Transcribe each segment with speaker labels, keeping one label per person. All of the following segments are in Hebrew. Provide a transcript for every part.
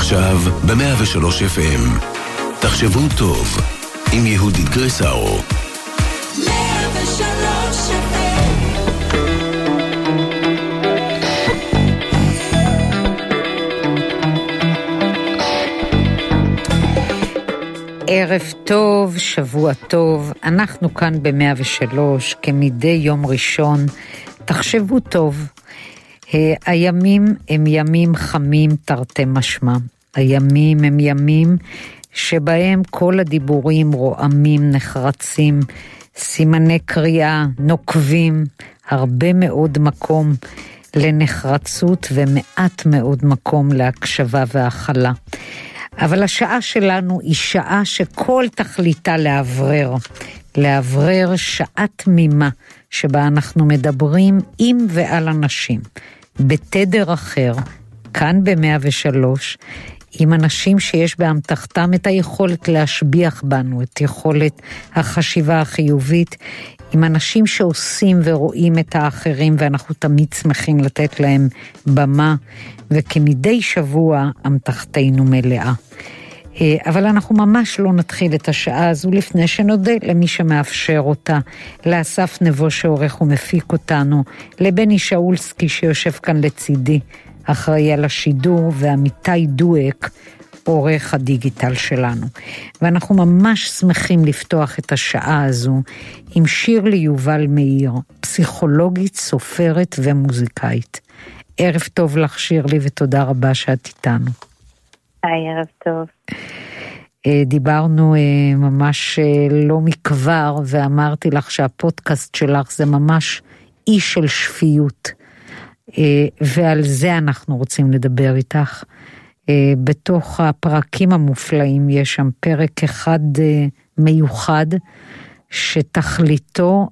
Speaker 1: עכשיו ב-103 FM. תחשבו טוב, עם יהודית גרסאו. 103 FM.
Speaker 2: ערב טוב, שבוע טוב, אנחנו כאן ב-103, כמדי יום ראשון, תחשבו טוב. הימים הם ימים חמים תרתי משמע, הימים הם ימים שבהם כל הדיבורים רועמים, נחרצים, סימני קריאה, נוקבים, הרבה מאוד מקום לנחרצות ומעט מאוד מקום להקשבה והכלה. אבל השעה שלנו היא שעה שכל תכליתה לאוורר שעה תמימה שבה אנחנו מדברים עם ועל אנשים, בתדר אחר, כאן ב-103, עם אנשים שיש באמתחתם את היכולת להשביח בנו, את יכולת החשיבה החיובית, עם אנשים שעושים ורואים את האחרים, ואנחנו תמיד שמחים לתת להם במה, וכמדי שבוע אמתחתנו מלאה. אבל אנחנו ממש לא נתחיל את השעה הזו לפני שנודה למי שמאפשר אותה, לאסף נבו שעורך ומפיק אותנו, לבני שאולסקי שיושב כאן לצידי, אחראי על השידור, ועמיתי דואק, עורך הדיגיטל שלנו. ואנחנו ממש שמחים לפתוח את השעה הזו עם שירלי יובל מאיר, פסיכולוגית, סופרת ומוזיקאית. ערב טוב לך שירלי, ותודה רבה שאת איתנו.
Speaker 3: היי, ערב טוב.
Speaker 2: דיברנו ממש לא מכבר, ואמרתי לך שהפודקאסט שלך זה ממש אי של שפיות, ועל זה אנחנו רוצים לדבר איתך. בתוך הפרקים המופלאים יש שם פרק אחד מיוחד, שתכליתו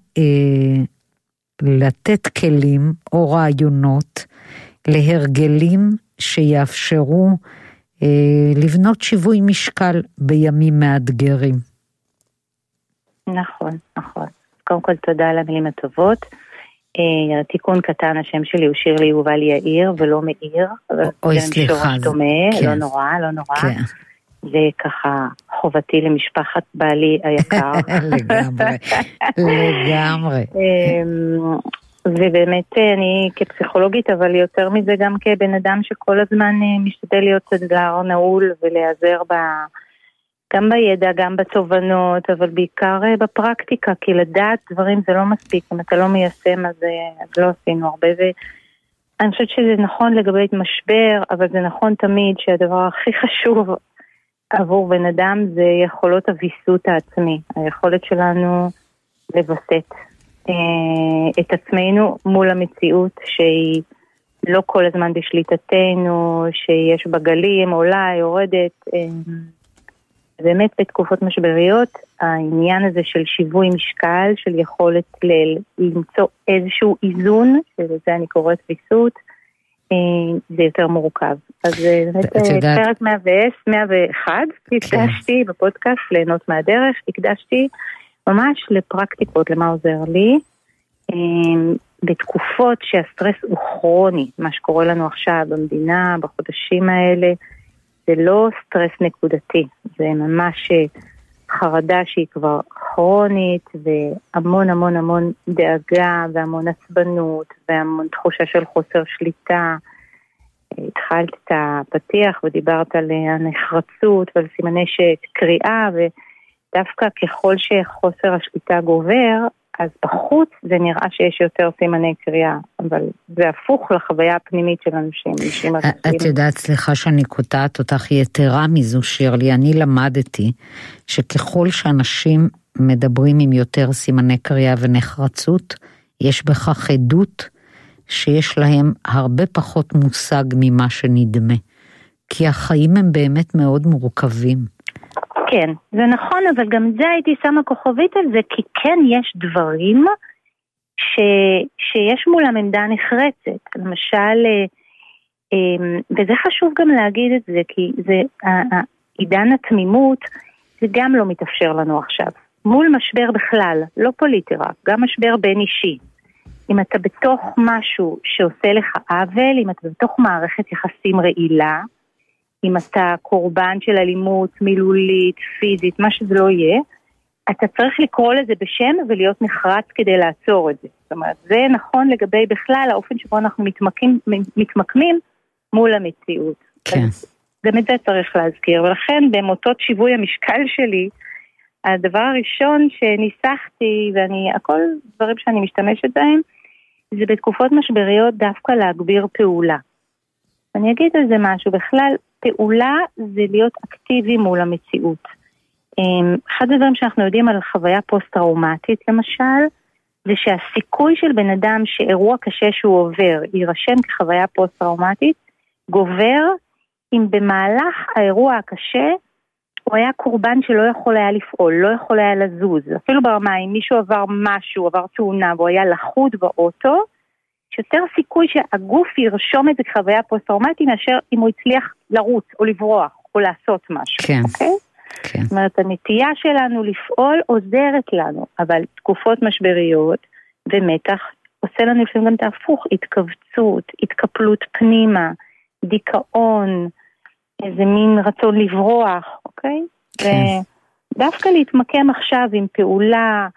Speaker 2: לתת כלים או רעיונות להרגלים שיאפשרו לבנות שיווי משקל בימים מאתגרים.
Speaker 3: נכון. קודם כל תודה על המילים הטובות. תיקון קטן, השם שלי הוא שירלי יובל יאיר ולא מאיר.
Speaker 2: אוי, סליחה.
Speaker 3: לא נורא. זה ככה חובתי למשפחת בעלי היקר.
Speaker 2: לגמרי.
Speaker 3: ובאמת אני כפסיכולוגית, אבל יותר מזה גם כבן אדם שכל הזמן משתדל להיות צדלר נעול ולהיעזר גם בידע, גם בתובנות, אבל בעיקר בפרקטיקה, כי לדעת דברים זה לא מספיק, אם אתה לא מיישם אז לא עשינו הרבה, ואני חושבת שזה נכון לגבי משבר, אבל זה נכון תמיד שהדבר הכי חשוב עבור בן אדם זה יכולות הוויסות העצמי, היכולת שלנו לבסט את עצמנו מול המציאות שהיא לא כל הזמן בשליטתנו, שיש בגלים, עולה, יורדת. באמת בתקופות משבריות, העניין הזה של שיווי משקל, של יכולת למצוא איזשהו איזון, שזה אני קוראת ויסות, זה יותר מורכב. אז באמת פרק 101, הקדשתי בפודקאסט ליהנות מהדרך, הקדשתי ממש לפרקטיקות, למה עוזר לי, בתקופות שהסטרס הוא כרוני, מה שקורה לנו עכשיו במדינה, בחודשים האלה, זה לא סטרס נקודתי, זה ממש חרדה שהיא כבר כרונית, והמון המון המון דאגה, והמון עצבנות, והמון תחושה של חוסר שליטה. התחלת את הפתיח ודיברת על הנחרצות ועל סימני קריאה, ודווקא ככל שחוסר השליטה גובר, אז בחוץ זה נראה שיש יותר סימני קריאה, אבל זה הפוך לחוויה הפנימית של אנשים.
Speaker 2: את יודעת, סליחה שאני קוטעת אותך, יתרה מזו שירלי, אני למדתי שככל שאנשים מדברים עם יותר סימני קריאה ונחרצות, יש בכך עדות שיש להם הרבה פחות מושג ממה שנדמה, כי החיים הם באמת מאוד מורכבים.
Speaker 3: כן, זה נכון, אבל גם זה הייתי שמה כוכבית על זה, כי כן יש דברים שיש מולם עמדה נחרצת. למשל, וזה חשוב גם להגיד את זה, כי זה, עידן התמימות, זה גם לא מתאפשר לנו עכשיו. מול משבר בכלל, לא פוליטי רק, גם משבר בין אישי. אם אתה בתוך משהו שעושה לך עוול, אם אתה בתוך מערכת יחסים רעילה, אם אתה קורבן של אלימות, מילולית, פיזית, מה שזה לא יהיה, אתה צריך לקרוא לזה בשם ולהיות נחרץ כדי לעצור את זה. זאת אומרת, זה נכון לגבי בכלל האופן שבו אנחנו מתמקמים מול המציאות.
Speaker 2: כן.
Speaker 3: גם את זה צריך להזכיר, ולכן במוטות שיווי המשקל שלי, הדבר הראשון שניסחתי, הכל דברים שאני משתמשת בהם, זה בתקופות משבריות דווקא להגביר פעולה. אני אגיד על זה משהו, בכלל פעולה זה להיות אקטיבי מול המציאות. אחד הדברים שאנחנו יודעים על חוויה פוסט-טראומטית למשל, זה שהסיכוי של בן אדם שאירוע קשה שהוא עובר יירשם כחוויה פוסט-טראומטית, גובר אם במהלך האירוע הקשה הוא היה קורבן שלא יכול היה לפעול, לא יכול היה לזוז. אפילו ברמה, אם מישהו עבר משהו, עבר תאונה והוא היה לחוד באוטו, יש יותר סיכוי שהגוף ירשום את זה כחוויה פוסט-טראומטית מאשר אם הוא הצליח לרוץ או לברוח או לעשות משהו.
Speaker 2: כן.
Speaker 3: אוקיי?
Speaker 2: כן.
Speaker 3: זאת אומרת, הנטייה שלנו לפעול עוזרת לנו, אבל תקופות משבריות ומתח עושה לנו לפעמים גם את ההפוך, התכווצות, התקפלות פנימה, דיכאון, איזה מין רצון לברוח, אוקיי?
Speaker 2: כן.
Speaker 3: ודווקא להתמקם עכשיו עם פעולה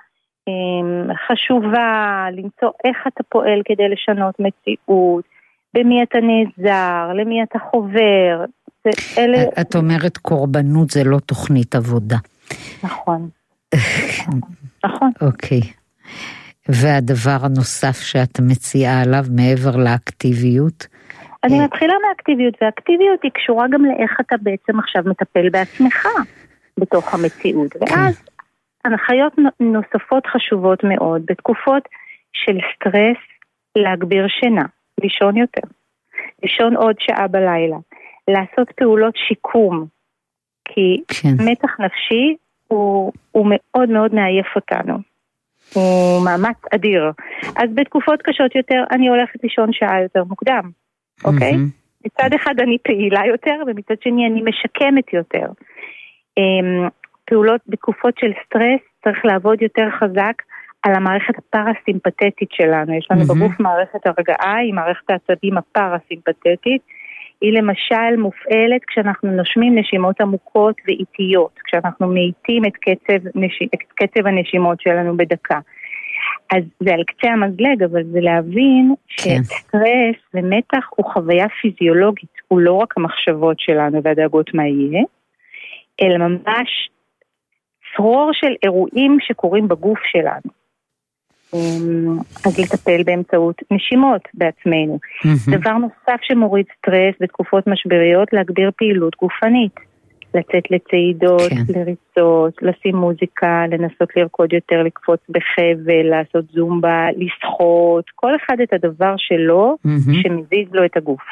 Speaker 3: חשובה, למצוא איך אתה פועל כדי לשנות מציאות, במי אתה נעזר, למי אתה חובר.
Speaker 2: את אומרת קורבנות זה לא תוכנית עבודה.
Speaker 3: נכון. נכון.
Speaker 2: אוקיי. והדבר הנוסף שאת מציעה עליו מעבר לאקטיביות?
Speaker 3: אני מתחילה מהאקטיביות, והאקטיביות היא קשורה גם לאיך אתה בעצם עכשיו מטפל בעצמך בתוך המציאות. ואז הנחיות נוספות חשובות מאוד, בתקופות של סטרס, להגביר שינה, לישון יותר, לישון עוד שעה בלילה, לעשות פעולות שיקום, כי מתח נפשי הוא מאוד מאוד מעייף אותנו, הוא מאמץ אדיר. אז בתקופות קשות יותר אני הולכת לישון שעה יותר מוקדם, אוקיי? מצד אחד אני פעילה יותר, ומצד שני אני משקמת יותר. פעולות בתקופות של סטרס צריך לעבוד יותר חזק על המערכת הפרסימפטית שלנו. יש לנו בגוף מערכת הרגעה, היא מערכת העצבים הפרסימפטית. היא למשל מופעלת כשאנחנו נושמים נשימות עמוקות ואיטיות, כשאנחנו מאיטים את קצב הנשימות שלנו בדקה. אז זה על קצה המזלג, אבל זה להבין שסטרס ומתח הוא חוויה פיזיולוגית, הוא לא רק המחשבות שלנו והדאגות מה יהיה, אלא ממש צרור של אירועים שקורים בגוף שלנו. אז לטפל באמצעות נשימות בעצמנו. דבר נוסף שמוריד סטרס בתקופות משבריות, להגביר פעילות גופנית. לצאת לצעידות, לריצות, לשים מוזיקה, לנסות לרקוד יותר, לקפוץ בחבל, לעשות זומבה, לשחות, כל אחד את הדבר שלו שמזיז לו את הגוף.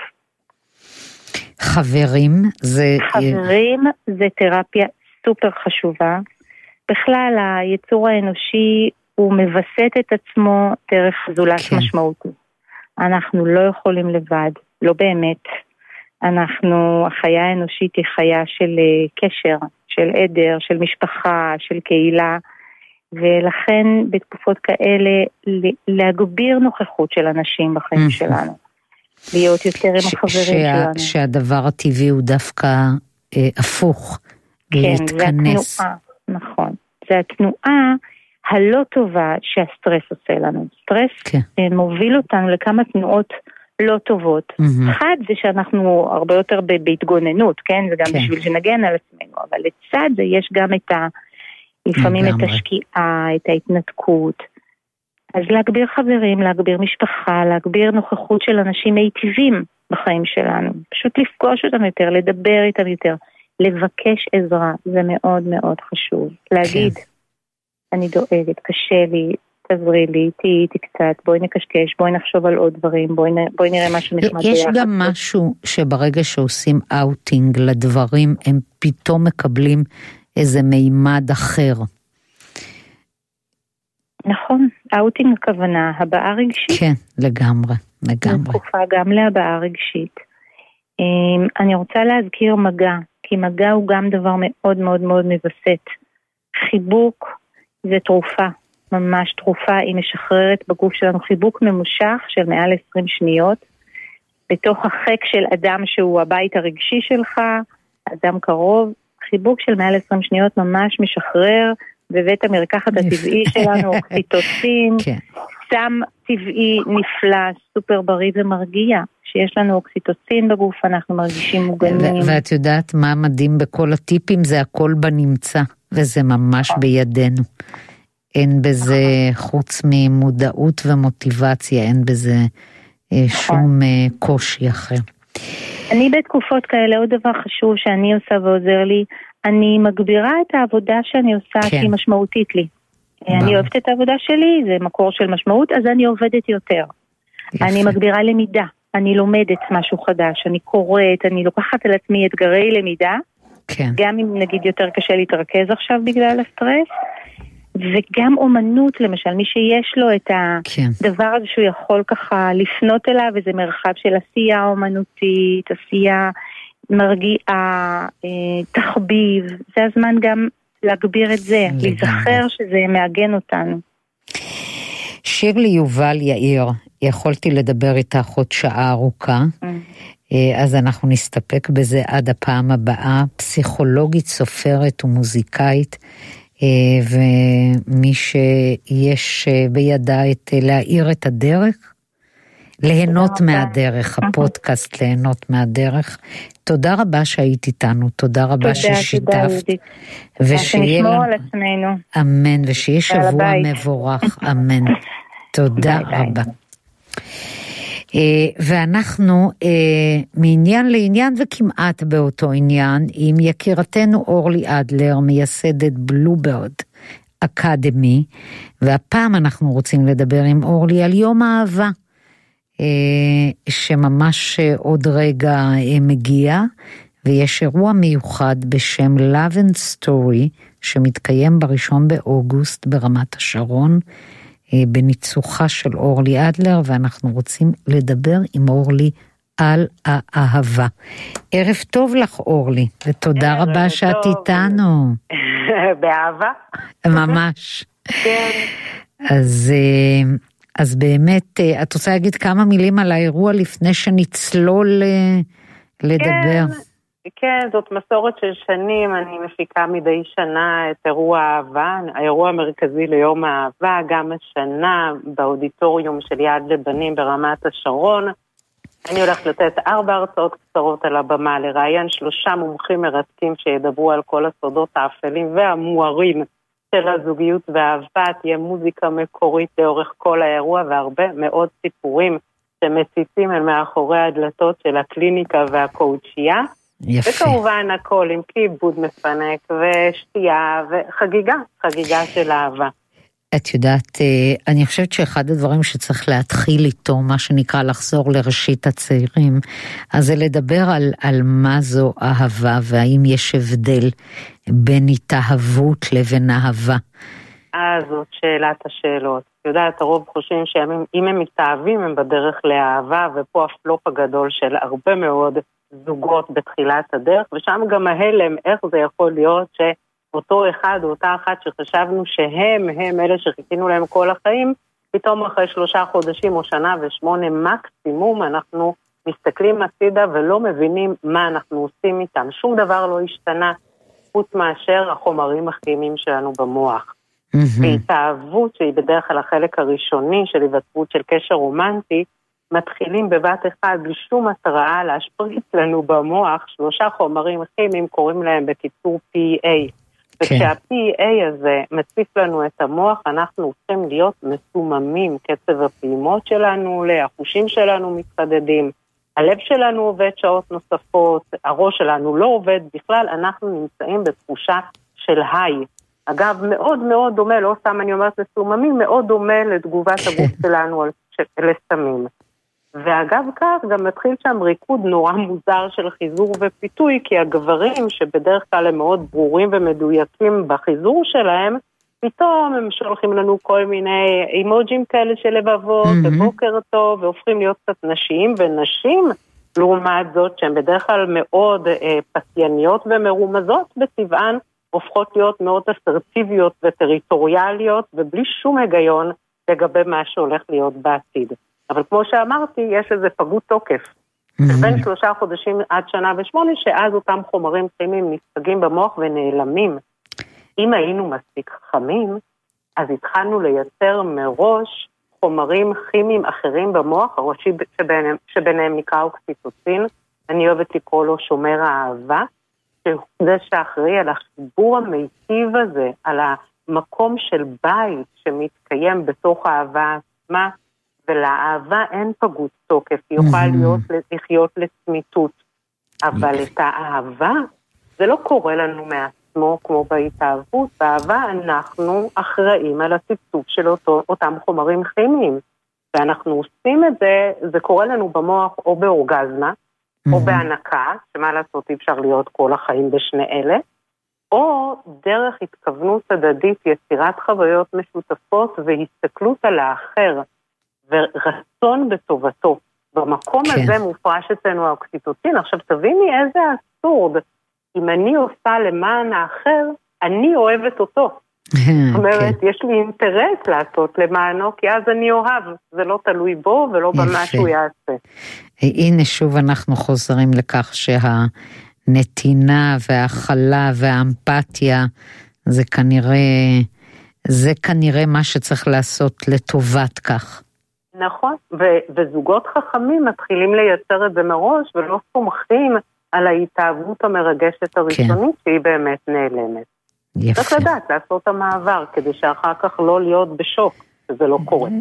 Speaker 2: חברים
Speaker 3: זה תרפיה סופר חשובה. בכלל היצור האנושי הוא מבסט את עצמו דרך זולת משמעותי. אנחנו לא יכולים לבד, לא באמת. החיה האנושית היא חיה של קשר, של עדר, של משפחה, של קהילה, ולכן בתקופות כאלה להגביר נוכחות של אנשים בחיים שלנו, להיות יותר עם החברים שלנו.
Speaker 2: שהדבר הטבעי הוא דווקא הפוך, להתכנס.
Speaker 3: זה התנועה, נכון. זה התנועה הלא טובה שהסטרס עושה לנו. סטרס מוביל אותנו לכמה תנועות לא טובות. אחד זה שאנחנו הרבה יותר בהתגוננות, כן? וגם בשביל שנגן על עצמנו, אבל לצד זה יש גם לפעמים את השקיעה, את ההתנתקות. אז להגביר חברים, להגביר משפחה, להגביר נוכחות של אנשים מיטיבים בחיים שלנו. פשוט לפגוש אותם יותר, לדבר איתם יותר, לבקש עזרה, זה מאוד מאוד חשוב. להגיד, אני דואגת, קשה לי, תעזרי לי, תהיי איתי קצת, בואי נקשקש, בואי נחשוב על עוד דברים, בואי נראה משהו נחמד ביחד.
Speaker 2: יש גם משהו שברגע שעושים אאוטינג לדברים, הם פתאום מקבלים איזה מימד אחר.
Speaker 3: נכון, אאוטינג הכוונה, הבעה רגשית.
Speaker 2: כן, לגמרי.
Speaker 3: זו תקופה גם להבעה רגשית. אני רוצה להזכיר מגע, כי מגע הוא גם דבר מאוד מאוד מאוד מבסט. חיבוק זה תרופה. ממש תרופה, היא משחררת בגוף שלנו חיבוק ממושך של מעל 20 שניות, בתוך החק של אדם שהוא הבית הרגשי שלך, אדם קרוב, חיבוק של מעל 20 שניות ממש משחרר, בבית המרקחת הטבעי שלנו, אוקסיטוצין, סם טבעי נפלא, סופר בריא ומרגיע. שיש לנו אוקסיטוצין בגוף, אנחנו מרגישים מוגנים.
Speaker 2: ואת יודעת מה מדהים בכל הטיפים? זה הכל בנמצא, וזה ממש בידינו. אין בזה, חוץ ממודעות ומוטיבציה, אין בזה שום קושי אחר.
Speaker 3: אני בתקופות כאלה, עוד דבר חשוב שאני עושה ועוזר לי, אני מגבירה את העבודה שאני עושה, כי היא משמעותית לי. אני אוהבת את העבודה שלי, זה מקור של משמעות, אז אני עובדת יותר. אני מגבירה למידה, אני לומדת משהו חדש, אני קוראת, אני לוקחת על עצמי אתגרי למידה, גם אם נגיד יותר קשה להתרכז עכשיו בגלל הסטרס, וגם אומנות, למשל, מי שיש לו את הדבר הזה שהוא יכול ככה לפנות אליו, וזה מרחב של עשייה אומנותית, עשייה מרגיעה, תחביב, זה הזמן גם להגביר את זה, להיזכר שזה מעגן אותנו.
Speaker 2: שירלי יובל יאיר, יכולתי לדבר איתך עוד שעה ארוכה, אז אנחנו נסתפק בזה עד הפעם הבאה, פסיכולוגית, סופרת ומוזיקאית, ומי שיש בידה את להאיר את הדרך, ליהנות מהדרך, הפודקאסט ליהנות מהדרך. תודה רבה שהיית איתנו, תודה רבה ששיתפת.
Speaker 3: ושנשמור על עצמנו.
Speaker 2: אמן, ושיהיה שבוע מבורך, אמן. תודה רבה. ואנחנו מעניין לעניין וכמעט באותו עניין עם יקירתנו אורלי אדלר, מייסדת בלוברד אקדמי, והפעם אנחנו רוצים לדבר עם אורלי על יום האהבה, שממש עוד רגע מגיע, ויש אירוע מיוחד בשם Love and Story, שמתקיים ב1 באוגוסט ברמת השרון, בניצוחה של אורלי אדלר, ואנחנו רוצים לדבר עם אורלי על האהבה. ערב טוב לך אורלי, ותודה רבה שאת איתנו.
Speaker 4: באהבה.
Speaker 2: ממש.
Speaker 4: כן.
Speaker 2: אז באמת, את רוצה להגיד כמה מילים על האירוע לפני שנצלול לדבר?
Speaker 4: כן, זאת מסורת של שנים, אני מפיקה מדי שנה את אירוע האהבה, האירוע המרכזי ליום האהבה, גם השנה באודיטוריום של יד לבנים ברמת השרון. אני הולכת לתת 4 הרצאות קצרות על הבמה, לראיין 3 מומחים מרתקים שידברו על כל הסודות האפלים והמוארים של הזוגיות והאהבה, תהיה מוזיקה מקורית לאורך כל האירוע, והרבה מאוד סיפורים שמציצים אל מאחורי הדלתות של הקליניקה והקואוצ'ייה. יפה. וכמובן הכל עם כיבוד מפנק ושתייה וחגיגה של אהבה.
Speaker 2: את יודעת, אני חושבת שאחד הדברים שצריך להתחיל איתו, מה שנקרא לחזור לראשית הצעירים, אז זה לדבר על מה זו אהבה, והאם יש הבדל בין התאהבות לבין אהבה.
Speaker 4: זאת שאלת השאלות. את יודעת, הרוב חושבים שאם הם מתאהבים הם בדרך לאהבה, ופה הפלופ הגדול של הרבה מאוד זוגות בתחילת הדרך, ושם גם ההלם, איך זה יכול להיות שאותו אחד או אותה אחת שחשבנו שהם אלה שחיכינו להם כל החיים, פתאום אחרי 3 חודשים או שנה ו8 מקסימום, אנחנו מסתכלים הצידה ולא מבינים מה אנחנו עושים איתם. שום דבר לא השתנה, חוץ מאשר החומרים הכימיים שלנו במוח. והתאהבות, שהיא בדרך כלל החלק הראשוני של היווצרות של קשר רומנטי, מתחילים בבת אחד בלי שום התראה להשפריץ לנו במוח 3 חומרים כימיים, קוראים להם בקיצור PEA. וכשה-PEA הזה מציף לנו את המוח, אנחנו הופכים להיות מסוממים, קצב הפעימות שלנו עולה, החושים שלנו מתחדדים, הלב שלנו עובד שעות נוספות, הראש שלנו לא עובד, בכלל אנחנו נמצאים בתחושה של היי. אגב, מאוד מאוד דומה, לא סתם אני אומרת מסוממים, מאוד דומה לתגובת הגוף שלנו לסמים. ואגב כך גם מתחיל שם ריקוד נורא מוזר של חיזור ופיתוי, כי הגברים שבדרך כלל הם מאוד ברורים ומדויקים בחיזור שלהם, פתאום הם שולחים לנו כל מיני אימוג'ים כאלה של לבבות, ובוקר טוב, והופכים להיות קצת נשיים, ונשים לעומת זאת שהן בדרך כלל מאוד פתייניות ומרומזות בטבען, הופכות להיות מאוד אסרטיביות וטריטוריאליות, ובלי שום היגיון לגבי מה שהולך להיות בעתיד. אבל כמו שאמרתי, יש איזה פגות תוקף בין 3 חודשים עד שנה ו8, שאז אותם חומרים כימיים נספגים במוח ונעלמים. אם היינו מספיק חכמים, אז התחלנו לייצר מראש חומרים כימיים אחרים במוח, הראשי שביניהם נקרא אוקסיטוצין, אני אוהבת לקרוא לו שומר האהבה, שזה שאחראי על החיבור המיטיב הזה, על המקום של בית שמתקיים בתוך האהבה עצמה, ולאהבה אין פגות תוקף, היא יכולה לחיות לצמיתות, אבל את האהבה, זה לא קורה לנו מעצמו כמו בהתאהבות, באהבה אנחנו אחראים על הציפצוף של אותם חומרים כימיים, ואנחנו עושים את זה, זה קורה לנו במוח או באורגזמה, או בהנקה, שמה לעשות אי אפשר להיות כל החיים בשני אלה, או דרך התכוונות הדדית, יצירת חוויות משותפות והסתכלות על האחר, ורצון בטובתו. במקום הזה מופרש אצלנו האוקסיטוצין. עכשיו תביני איזה אבסורד. אם אני עושה למען האחר, אני אוהבת אותו. זאת אומרת, יש לי אינטרס לעשות למענו, כי אז אני אוהב. זה לא תלוי בו ולא במה שהוא יעשה.
Speaker 2: הנה שוב אנחנו חוזרים לכך שהנתינה והחלה והאמפתיה, זה כנראה מה שצריך לעשות לטובת כך.
Speaker 4: נכון, וזוגות חכמים מתחילים לייצר את זה מראש, ולא סומכים על ההתאהבות המרגשת הראשונית, שהיא באמת נעלמת. יפה. צריך לדעת לעשות המעבר, כדי שאחר כך לא להיות בשוק, שזה לא קורה.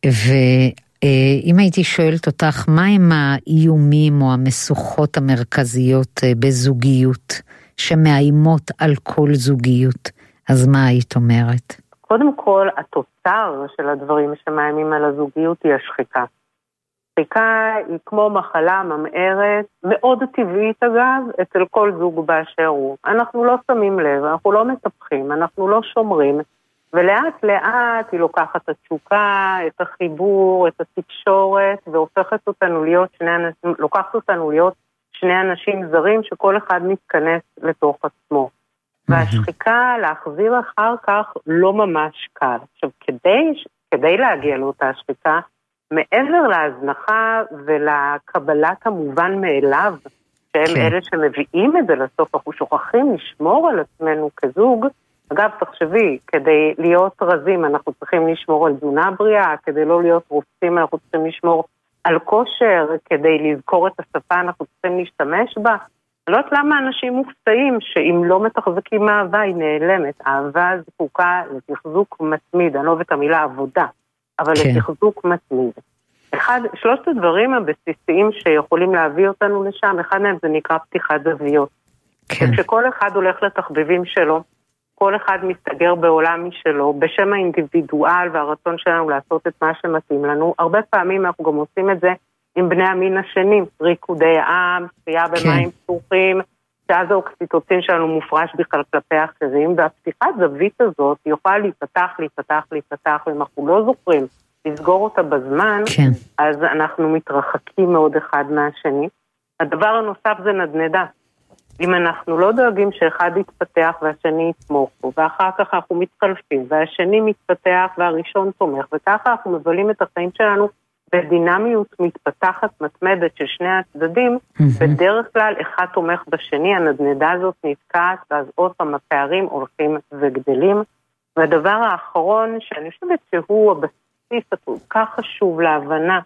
Speaker 2: ואם הייתי שואלת אותך, מה הם האיומים או המשוכות המרכזיות בזוגיות, שמאיימות על כל זוגיות? אז מה היית אומרת?
Speaker 4: קודם כל, התוצר של הדברים שמאיימים על הזוגיות היא השחיקה. שחיקה היא כמו מחלה ממארת, מאוד טבעית אגב, אצל כל זוג באשר הוא. אנחנו לא שמים לב, אנחנו לא מטפחים, אנחנו לא שומרים, ולאט לאט היא לוקחת את התשוקה, את החיבור, את התקשורת, והופכת אותנו להיות שני אנשים זרים, שכל אחד מתכנס לתוך עצמו. והשחיקה להחזיר אחר כך לא ממש קל. עכשיו, כדי להגיע לאותה שחיקה, מעבר להזנחה ולקבלת המובן מאליו, שהם אלה שמביאים את זה לסוף, אנחנו שוכחים לשמור על עצמנו כזוג. אגב, תחשבי, כדי להיות רזים אנחנו צריכים לשמור על תזונה בריאה, כדי לא להיות רופסים אנחנו צריכים לשמור על כושר, כדי לזכור את השפה אנחנו צריכים להשתמש בה. לא יודעת למה אנשים מופתעים שאם לא מתחזקים אהבה היא נעלמת. אהבה זקוקה לתחזוק מתמיד, אני לא אוהבת המילה עבודה, אבל לתחזוק מתמיד. שלושת הדברים הבסיסיים שיכולים להביא אותנו לשם, אחד מהם זה נקרא פתיחת זוויות. כשכל אחד הולך לתחביבים שלו, כל אחד מסתגר בעולם משלו, בשם האינדיבידואל והרצון שלנו לעשות את מה שמתאים לנו, הרבה פעמים אנחנו גם עושים את זה עם בני המין השני, ריקודי עם, צפייה במים פתוחים, שאז האוקסיטוצין שלנו מופרש בכלל כלפי אחרים, והפתיחת זווית הזאת היא יכולה להיפתח, ואם אנחנו לא זוכרים לסגור אותה בזמן, אז אנחנו מתרחקים מאוד אחד מהשני. הדבר הנוסף זה נדנדה. אם אנחנו לא דואגים שאחד יתפתח והשני יתמוך בו, ואחר כך אנחנו מתחלפים, והשני מתפתח והראשון תומך, וככה אנחנו מבלים את החיים שלנו בדינמיות מתפתחת מתמדת של שני הצדדים, בדרך כלל אחד תומך בשני, הנדנדה הזאת נתקעת, ואז עוד פעם הפערים הולכים וגדלים. והדבר האחרון שאני חושבת שהוא הבסיס כל כך חשוב להבנה,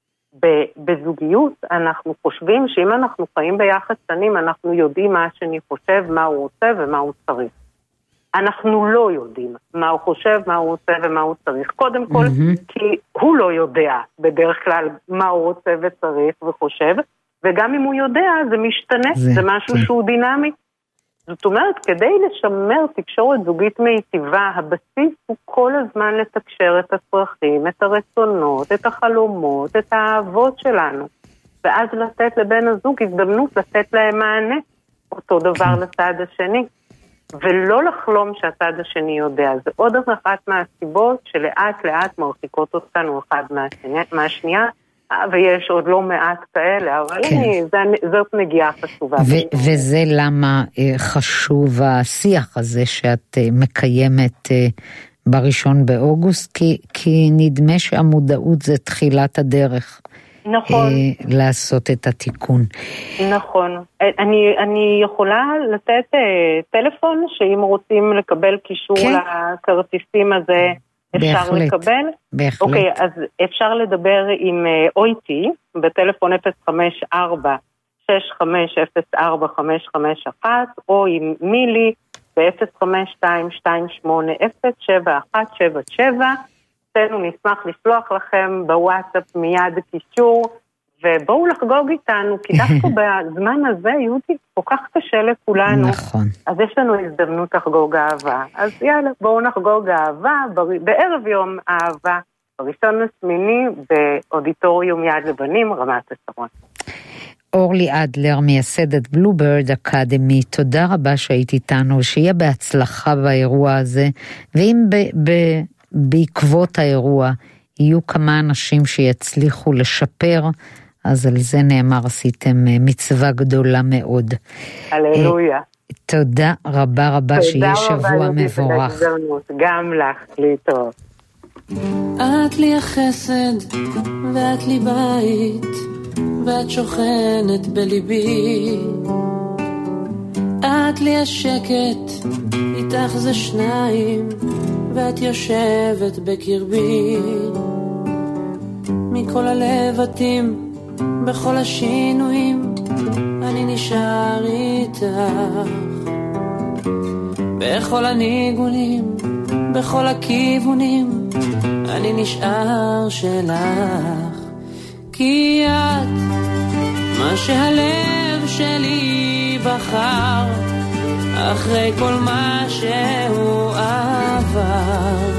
Speaker 4: בזוגיות אנחנו חושבים שאם אנחנו חיים ביחד שנים, אנחנו יודעים מה השני חושב, מה הוא רוצה ומה הוא צריך. אנחנו לא יודעים מה הוא חושב, מה הוא רוצה ומה הוא צריך. קודם כל, כי הוא לא יודע בדרך כלל מה הוא רוצה וצריך וחושב, וגם אם הוא יודע, זה משתנה, זה משהו שהוא דינמי. זאת אומרת, כדי לשמר תקשורת זוגית מיטיבה, הבסיס הוא כל הזמן לתקשר את הצרכים, את הרצונות, את החלומות, את האהבות שלנו, ואז לתת לבן הזוג הזדמנות לתת להם מענה, אותו דבר לצד השני. ולא לחלום שהצד השני יודע. זה עוד אחת מהסיבות שלאט לאט מרחיקות אותנו אחד מהשנייה, ויש עוד לא מעט כאלה, אבל זאת נגיעה חשובה.
Speaker 2: וזה למה חשוב השיח הזה שאת מקיימת ב1 באוגוסט, כי נדמה שהמודעות זה תחילת הדרך.
Speaker 3: נכון.
Speaker 2: לעשות את התיקון.
Speaker 4: נכון. אני יכולה לתת טלפון שאם רוצים לקבל קישור לכרטיסים הזה אפשר לקבל?
Speaker 2: בהחלט.
Speaker 4: אוקיי, אז אפשר לדבר עם אויטי בטלפון 054-6504-551 או עם מילי ב-052-280-7177. אצלנו נשמח לשלוח לכם בוואטסאפ מיד קישור, ובואו לחגוג איתנו, כי דווקא בזמן הזה, יהודי, כל כך קשה לכולנו.
Speaker 2: נכון.
Speaker 4: אז יש לנו הזדמנות לחגוג אהבה. אז יאללה, בואו נחגוג אהבה, בערב יום אהבה, בראשון לשמיני, באודיטוריום יד לבנים, רמת השרון.
Speaker 2: אורלי אדלר, מייסדת בלוברד אקדמי, תודה רבה שהיית איתנו, שיהיה בהצלחה באירוע הזה, ואם בעקבות האירוע יהיו כמה אנשים שיצליחו לשפר, אז על זה נאמר, עשיתם מצווה גדולה מאוד.
Speaker 4: הללויה.
Speaker 2: תודה רבה רבה, שיהיה שבוע מבורך.
Speaker 4: גם לך, להתראות.
Speaker 5: את לי החסד ואת לי בית, ואת שוכנת בליבי. את לי השקט, איתך זה שניים, ואת יושבת בקרבי. מכל הלבטים, בכל השינויים, אני נשאר איתך. בכל הניגונים, בכל הכיוונים, אני נשאר שלך. כי את מה שהלב שלי בחר, אחרי כל מה שהוא עבר.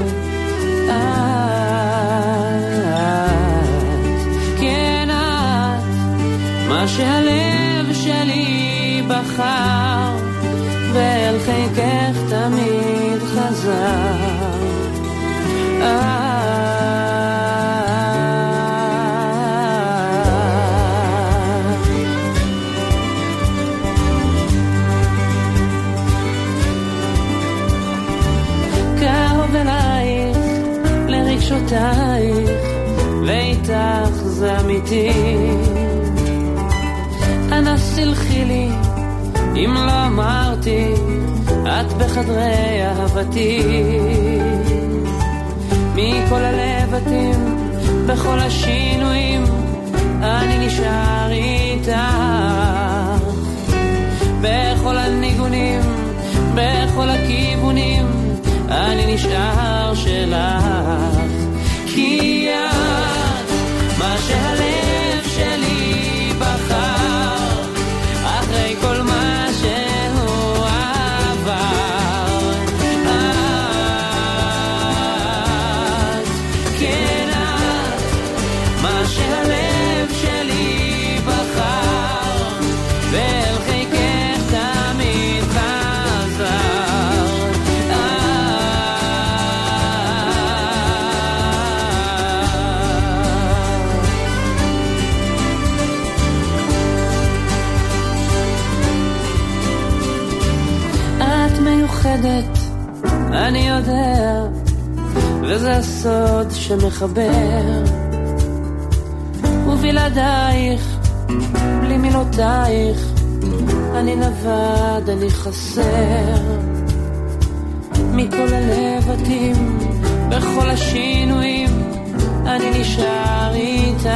Speaker 5: כן את מה שהלב שלי בחר, ואל חיקך תמיד חזר. רגשותייך ואיתך זה אמיתי. אנא סלחי לי אם לא אמרתי, את בחדרי אהבתי. מכל הלבטים, בכל השינויים, אני נשאר איתך. בכל הניגונים, בכל הכיוונים, אני נשאר שלך. כי את מה שהלב שלי בחר, אחרי כל מה שהוא עבר. את, כן את מה שהלב שלי בחר, ואל חיקך תמיד חזר. אני יודע, וזה הסוד שמחבר, ובלעדייך, בלי מילותייך, אני נבד, אני חסר. מכל הלבטים, בכל השינויים, אני נשאר איתך.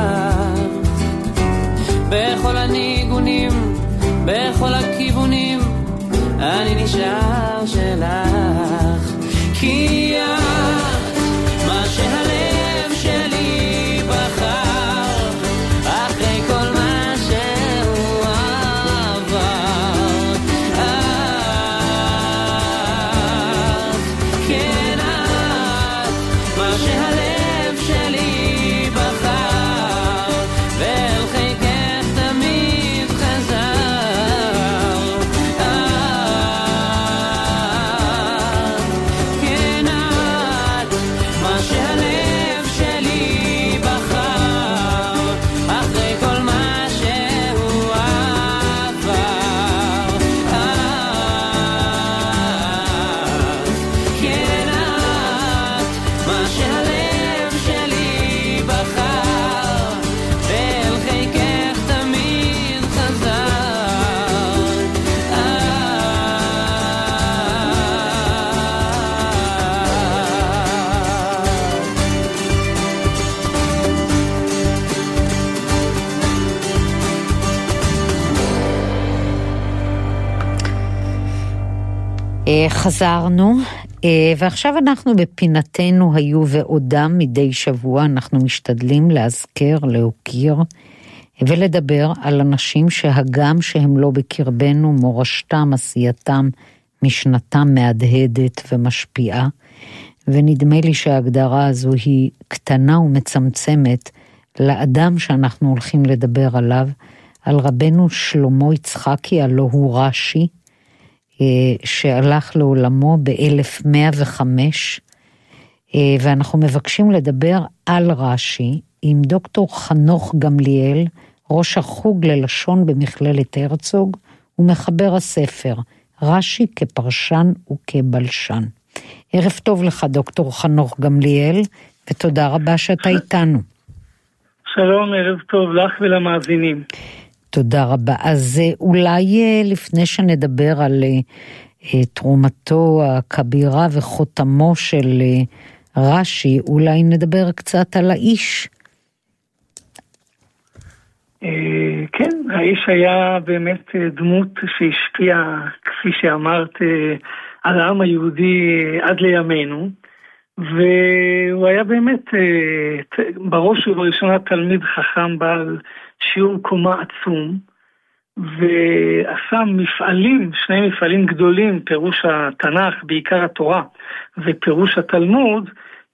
Speaker 5: בכל הניגונים, בכל הכיוונים, אני נשאר שלך. כי את מה שהלב שלי בחר, אחרי כל מה שהוא עבר. את, כן את מה שהלב שלי בחר, ואל חיקך תמיד חזר.
Speaker 2: חזרנו, ועכשיו אנחנו בפינתנו היו ועודם. מדי שבוע אנחנו משתדלים להזכר, להוקיר ולדבר על אנשים שהגם שהם לא בקרבנו, מורשתם, עשייתם, משנתם מהדהדת ומשפיעה, ונדמה לי שההגדרה הזו היא קטנה ומצמצמת לאדם שאנחנו הולכים לדבר עליו, על רבנו שלמה יצחקי, הלא הוא רש"י, שהלך לעולמו ב-1105, ואנחנו מבקשים לדבר על רש"י עם דוקטור חנוך גמליאל, ראש החוג ללשון במכללת הרצוג, ומחבר הספר, רש"י כפרשן וכבלשן. ערב טוב לך דוקטור חנוך גמליאל, ותודה רבה שאתה איתנו.
Speaker 6: שלום, ערב טוב לך ולמאזינים.
Speaker 2: תודה רבה. אז אולי לפני שנדבר על תרומתו הכבירה וחותמו של רש"י, אולי נדבר קצת על האיש.
Speaker 6: כן, האיש היה באמת דמות שהשפיעה, כפי שאמרת, על העם היהודי עד לימינו, והוא היה באמת בראש ובראשונה תלמיד חכם בעל שיעור קומה עצום, ועשה מפעלים, שני מפעלים גדולים, פירוש התנ"ך, בעיקר התורה, ופירוש התלמוד,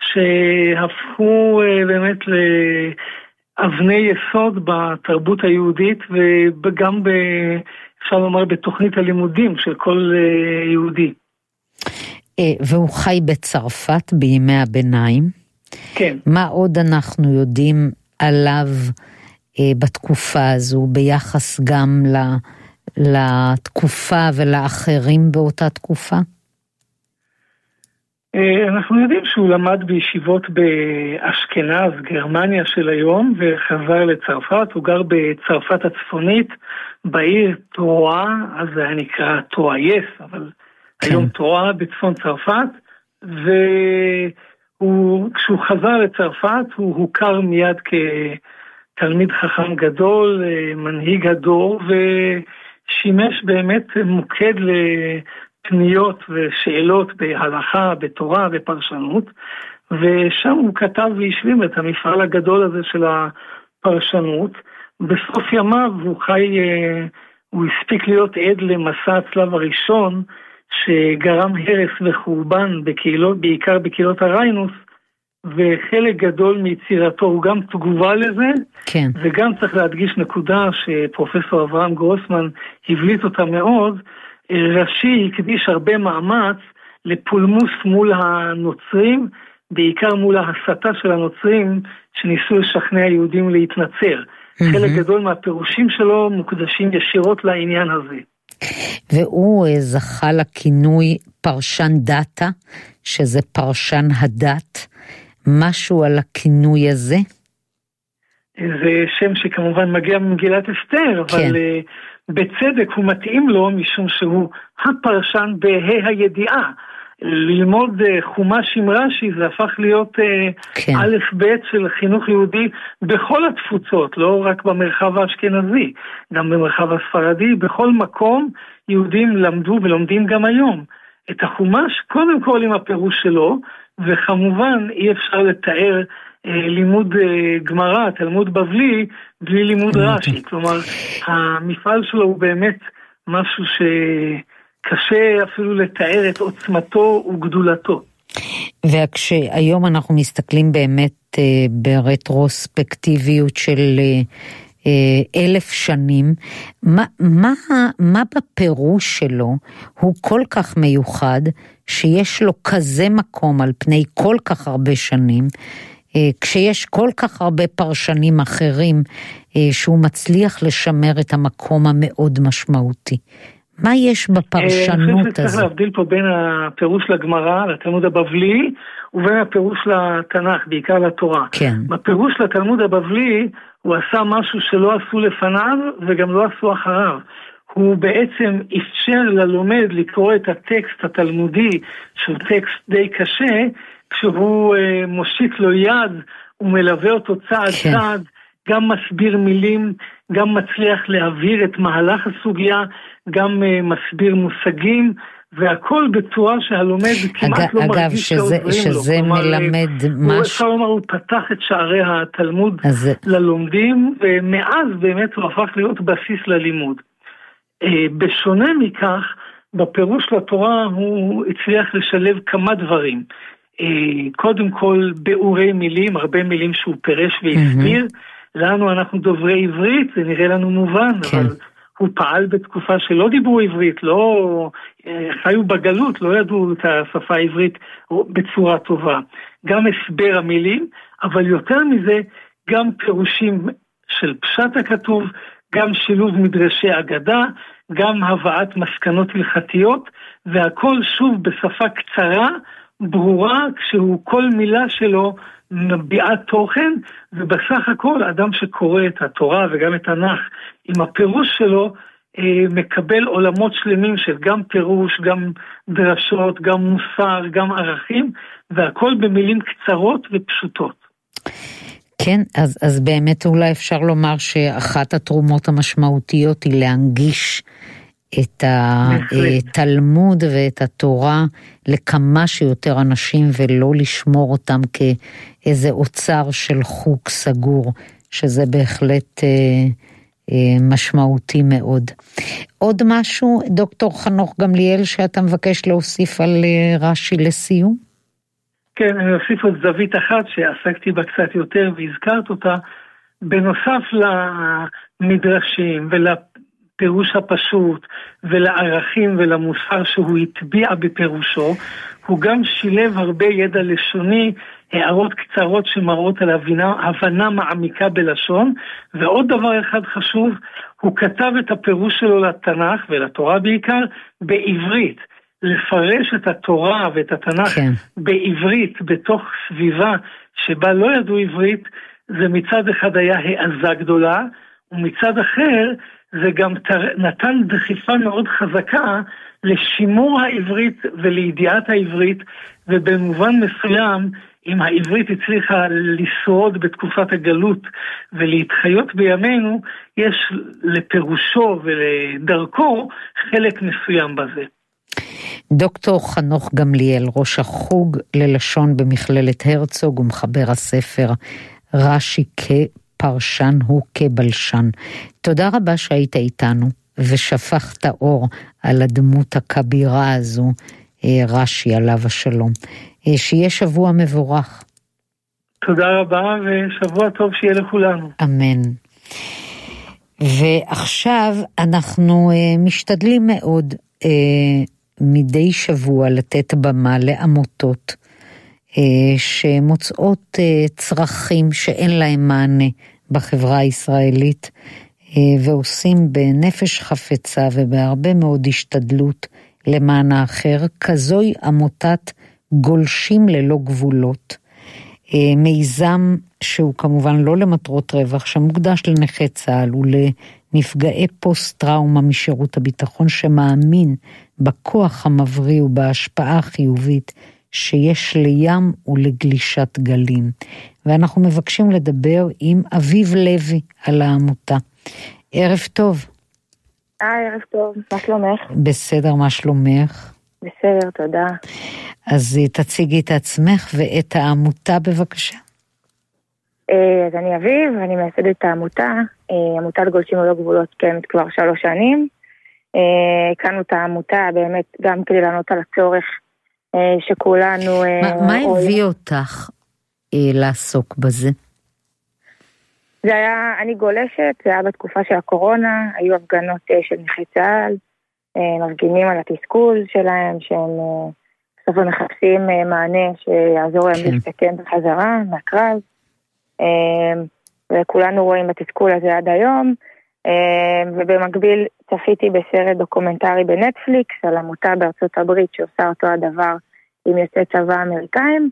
Speaker 6: שהפכו באמת לאבני יסוד בתרבות היהודית, וגם אפשר לומר בתוכנית הלימודים של כל יהודי.
Speaker 2: והוא חי בצרפת בימי הביניים.
Speaker 6: כן.
Speaker 2: מה עוד אנחנו יודעים עליו בתקופה הזו, ביחס גם לתקופה ולאחרים באותה תקופה?
Speaker 6: אנחנו יודעים שהוא למד בישיבות באשכנז, גרמניה של היום, וחזר לצרפת. הוא גר בצרפת הצפונית, בעיר טרואה, אז זה היה נקרא טרואייס, אבל כן. היום טרואה בצפון צרפת, וכשהוא חזר לצרפת, הוא הוכר מיד כתלמיד חכם גדול, מנהיג הדור, ושימש באמת מוקד לפניות ושאלות בהלכה, בתורה ופרשנות, ושם הוא כתב והשלים את המפעל הגדול הזה של הפרשנות. בסוף ימיו הוא הספיק להיות עד למסע הצלב הראשון, שגרם הרס וחורבן בקהילות, בעיקר בקהילות הריינוס, וחלק גדול מיצירתו הוא גם תגובה לזה,
Speaker 2: כן.
Speaker 6: וגם צריך להדגיש נקודה שפרופסור אברהם גרוסמן הבליט אותה מאוד, רש"י הקדיש הרבה מאמץ לפולמוס מול הנוצרים, בעיקר מול ההסתה של הנוצרים שניסו לשכנע יהודים להתנצר. חלק גדול מהפירושים שלו מוקדשים ישירות לעניין הזה.
Speaker 2: והוא זכה לכינוי פרשן דאטה, שזה פרשן הדת. משהו על הכינוי הזה?
Speaker 6: זה שם שכמובן מגיע ממגילת אסתר, אבל כן. בצדק הוא מתאים לו משום שהוא הפרשן בה"א הידיעה. ללמוד חומש עם רש"י זה הפך להיות כן. א' ב' של חינוך יהודי בכל התפוצות, לא רק במרחב האשכנזי, גם במרחב הספרדי, בכל מקום יהודים למדו ולומדים גם היום את החומש, קודם כל עם הפירוש שלו, וכמובן אי אפשר לתאר לימוד גמרא, תלמוד בבלי, בלי לימוד רש"י. כלומר, המפעל שלו הוא באמת משהו שקשה אפילו לתאר את עוצמתו וגדולתו.
Speaker 2: וכשהיום אנחנו מסתכלים באמת ברטרוספקטיביות של 1000 שנים, מה בפירוש שלו הוא כל כך מיוחד, שיש לו כזה מקום על פני כל כך הרבה שנים, כשיש כל כך הרבה פרשנים אחרים, שהוא מצליח לשמר את המקום המאוד משמעותי. מה יש בפרשנות
Speaker 6: הזו? אני חושב שצריך להבדיל פה בין הפירוש לגמרא, לתלמוד הבבלי, ובין הפירוש לתנ"ך, בעיקר לתורה.
Speaker 2: כן.
Speaker 6: בפירוש לתלמוד הבבלי, הוא עשה משהו שלא עשו לפניו, וגם לא עשו אחריו. הוא בעצם אפשר ללומד לקרוא את הטקסט התלמודי, שהוא טקסט די קשה, כשהוא מושיט לו יד, הוא מלווה אותו צעד צעד, גם מסביר מילים, גם מצליח להעביר את מהלך הסוגיה, גם מסביר מושגים, והכל בצורה שהלומד כמעט לא מרגיש שעוזרים לו.
Speaker 2: שזה מלמד
Speaker 6: משהו. אפשר לומר, הוא פתח את שערי התלמוד ללומדים, ומאז באמת הוא הפך להיות בסיס ללימוד. בשונה מכך, בפירוש לתורה הוא הצליח לשלב כמה דברים. קודם כל, באורי מילים, הרבה מילים שהוא פירש והסביר. לנו, אנחנו דוברי עברית, זה נראה לנו מובן, אבל הוא פעל בתקופה שלא דיברו עברית, לא חיו בגלות, לא ידעו את השפה העברית בצורה טובה. גם הסבר המילים, אבל יותר מזה, גם פירושים של פשט הכתוב, גם שילוב מדרשי אגדה, גם הבאת מסקנות הלכתיות, והכל שוב בשפה קצרה, ברורה, כשהוא כל מילה שלו מביעה תוכן, ובסך הכל אדם שקורא את התורה וגם את תנ"ך עם הפירוש שלו, מקבל עולמות שלמים של גם פירוש, גם דרשות, גם מוסר, גם ערכים, והכל במילים קצרות ופשוטות.
Speaker 2: כן, אז באמת אולי אפשר לומר שאחת התרומות המשמעותיות היא להנגיש את התלמוד ואת התורה לכמה שיותר אנשים, ולא לשמור אותם כאיזה אוצר של חוק סגור, שזה בהחלט משמעותי מאוד. עוד משהו, דוקטור חנוך גמליאל, שאתה מבקש להוסיף על רש"י לסיום?
Speaker 6: כן, אני אוסיף עוד זווית אחת שעסקתי בה קצת יותר והזכרת אותה, בנוסף למדרשים ולפירוש הפשוט ולערכים ולמוסר שהוא הטביע בפירושו, הוא גם שילב הרבה ידע לשוני, הערות קצרות שמראות על הבנה מעמיקה בלשון, ועוד דבר אחד חשוב, הוא כתב את הפירוש שלו לתנ"ך ולתורה בעיקר בעברית. לפרש את התורה ואת התנ"ך בעברית בתוך סביבה שבה לא ידעו עברית, זה מצד אחד היה העזה גדולה, ומצד אחר זה גם נתן דחיפה מאוד חזקה לשימור העברית ולידיעת העברית, ובמובן מסוים אם העברית הצליחה לשרוד בתקופת הגלות ולהתחיות בימינו, יש לפירושו ולדרכו חלק מסוים בזה.
Speaker 2: דוקטור חנוך גמליאל, ראש החוג ללשון במכללת הרצוג ומחבר הספר רש"י כפרשן הוא כבלשן. תודה רבה שהיית איתנו ושפכת אור על הדמות הכבירה הזו, רש"י עליו השלום. שיהיה שבוע מבורך.
Speaker 6: תודה רבה ושבוע טוב שיהיה לכולנו.
Speaker 2: אמן. ועכשיו אנחנו משתדלים מאוד מדי שבוע לתת במה לעמותות שמוצאות צרכים שאין להם מענה בחברה הישראלית, ועושים בנפש חפצה ובהרבה מאוד השתדלות למען האחר. כזוי עמותת גולשים ללא גבולות, מיזם שהוא כמובן לא למטרות רווח, שמוקדש לנכי צה"ל ולנפגעי פוסט-טראומה משירות הביטחון, שמאמין בכוח המבריא ובהשפעה החיובית שיש לים ולגלישת גלים. ואנחנו מבקשים לדבר עם אביב לוי על העמותה. ערב טוב.
Speaker 7: ערב טוב, מה שלומך?
Speaker 2: בסדר, מה שלומך?
Speaker 7: בסדר, תודה.
Speaker 2: אז תציגי את עצמך ואת העמותה בבקשה.
Speaker 7: אז אני אביב, ואני מייסדת את העמותה, עמותת גולשים ללא גבולות קיימת כבר 3 שנים. הקמנו את העמותה באמת גם כדי לענות על הצורך שכולנו...
Speaker 2: מה הביא אותך לעסוק בזה?
Speaker 7: זה היה, אני גולשת, זה היה בתקופה של הקורונה, היו הפגנות של נכי צה"ל, מפגינים על התסכול שלהם, שהם בסוף מחפשים מענה שיעזור להם להסתכן בחזרה מהקרב, וכולנו רואים בתסכול הזה עד היום, ובמקביל צפיתי בסרט דוקומנטרי בנטפליקס על עמותה בארצות הברית שעושה אותו הדבר עם יוצאי צבא אמריקאים,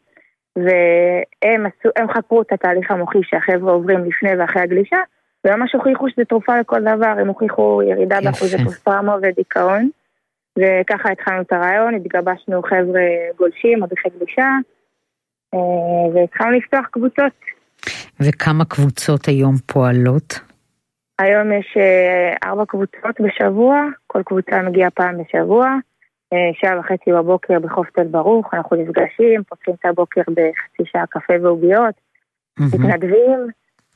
Speaker 7: והם חקרו את התהליך המוחי שהחבר'ה עוברים לפני ואחרי הגלישה, וממש הוכיחו שזה תרופה לכל דבר, הם הוכיחו ירידה באחוזי פוסט-טראומה ודיכאון, וככה התחלנו את הרעיון, התגבשנו חבר'ה גולשים, מדריכי גלישה, והתחלנו לפתוח קבוצות.
Speaker 2: וכמה קבוצות היום פועלות?
Speaker 7: היום יש 4 קבוצות בשבוע, כל קבוצה מגיעה פעם בשבוע, 6:30 בבוקר בחוף תל ברוך, אנחנו נפגשים, פותחים את הבוקר בחצי שעה קפה ועוגיות, מתנדבים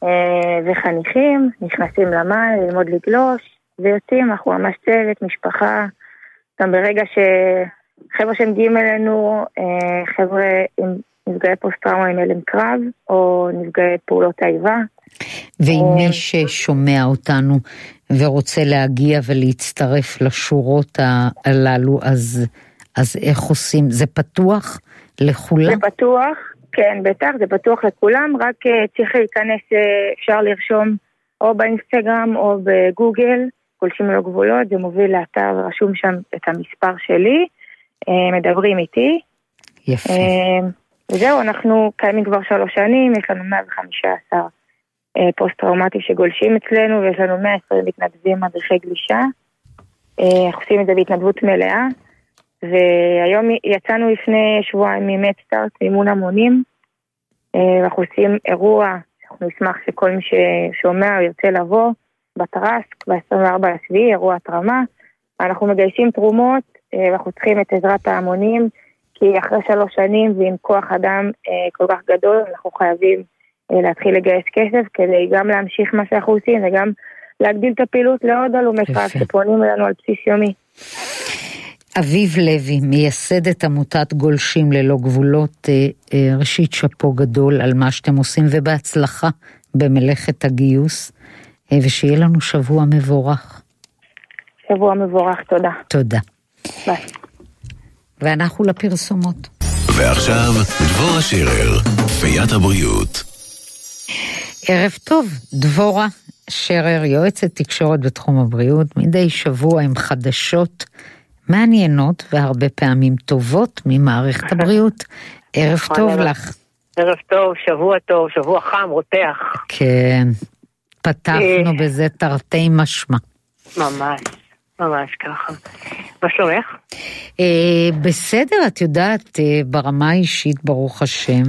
Speaker 7: וחניכים, נכנסים למים, ללמוד לגלוש, ויוצאים, אנחנו ממש צוות, משפחה, גם ברגע שחבר'ה שמגיעים אלינו, חבר'ה עם נפגעי פוסט-טראומה עם הלם קרב, או נפגעי פעולות האיבה.
Speaker 2: ואם מי ששומע אותנו ורוצה להגיע ולהצטרף לשורות הללו, אז איך עושים? זה פתוח לכולם?
Speaker 7: זה פתוח, כן, בטח, זה פתוח לכולם, רק צריך להיכנס, אפשר לרשום או באינסטגרם או בגוגל, גולשים ללא גבולות, זה מוביל לאתר, רשום שם את המספר שלי, מדברים איתי.
Speaker 2: יפה.
Speaker 7: וזהו, אנחנו קיימים כבר 3 שנים, יש לנו 115 פוסט-טראומטיים שגולשים אצלנו, ויש לנו 120 מתנדבים מדריכי גלישה. אנחנו עושים את זה בהתנדבות מלאה, והיום יצאנו לפני שבועיים ממדסטארט, מימון המונים, ואנחנו עושים אירוע, אנחנו נשמח שכל מי ששומע או ירצה לבוא, בטרסק, ב-24 לסביעי, אירוע התרמה. אנחנו מגייסים תרומות, ואנחנו צריכים את עזרת ההמונים, כי אחרי 3 שנים ועם כוח אדם כל כך גדול, אנחנו חייבים להתחיל לגייס כסף, כדי גם להמשיך מה שאנחנו עושים, וגם להגדיל את הפעילות לעוד הלומי קרב שפונים אלינו על בסיס יומי.
Speaker 2: אביב לוי, מייסדת עמותת גולשים ללא גבולות, ראשית שפו גדול על מה שאתם עושים, ובהצלחה במלאכת הגיוס, ושיהיה לנו שבוע מבורך.
Speaker 7: שבוע מבורך, תודה.
Speaker 2: תודה.
Speaker 7: ביי.
Speaker 2: ואנחנו לפרסומות.
Speaker 1: ועכשיו, דבורה שרר, פיית הבריאות.
Speaker 2: ערב טוב, דבורה שרר, יועצת תקשורת בתחום הבריאות, מדי שבוע עם חדשות מעניינות והרבה פעמים טובות ממערכת הבריאות. ערב טוב לך.
Speaker 8: ערב טוב, שבוע חם, רותח.
Speaker 2: כן, פתחנו בזה תרתי משמע.
Speaker 8: ממש ככה. מה שלומך?
Speaker 2: בסדר, את יודעת, ברמה האישית, ברוך השם,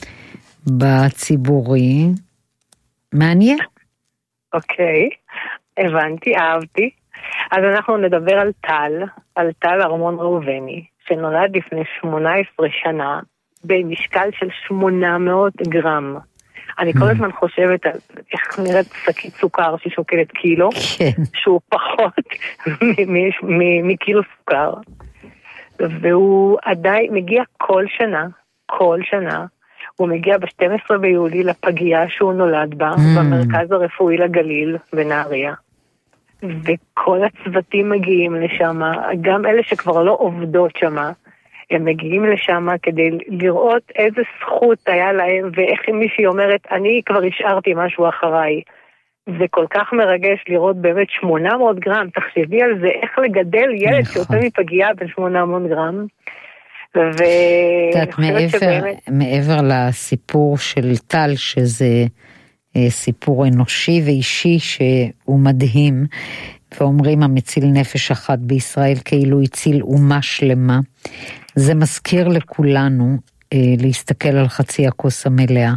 Speaker 2: בציבורי, מעניין.
Speaker 8: אוקיי, הבנתי, אהבתי. אז אנחנו נדבר על טל ארמון ראובני, שנולד לפני 18 שנה, במשקל של 800 גרם. אני כל הזמן חושבת על איך נראית שקית סוכר ששוקלת קילו, שהוא פחות מקילו סוכר. והוא עדיין מגיע כל שנה, הוא מגיע ב-12 ביולי לפגייה שהוא נולד בה, במרכז הרפואי לגליל בנהריה. וכל הצוותים מגיעים לשם, גם אלה שכבר לא עובדות שם, הם מגיעים לשם כדי לראות איזה זכות היה להם, ואיך מישהי אומרת, אני כבר השארתי משהו אחריי. זה כל כך מרגש לראות באמת 800 גרם, תחשבי על זה, איך לגדל ילד שיוצא מפגיעה בין 800 גרם.
Speaker 2: מעבר לסיפור של טל, שזה סיפור אנושי ואישי שהוא מדהים, ואומרים המציל נפש אחת בישראל כאילו הציל אומה שלמה, זה מזכיר לכולנו להסתכל על חצי הכוס המלאה,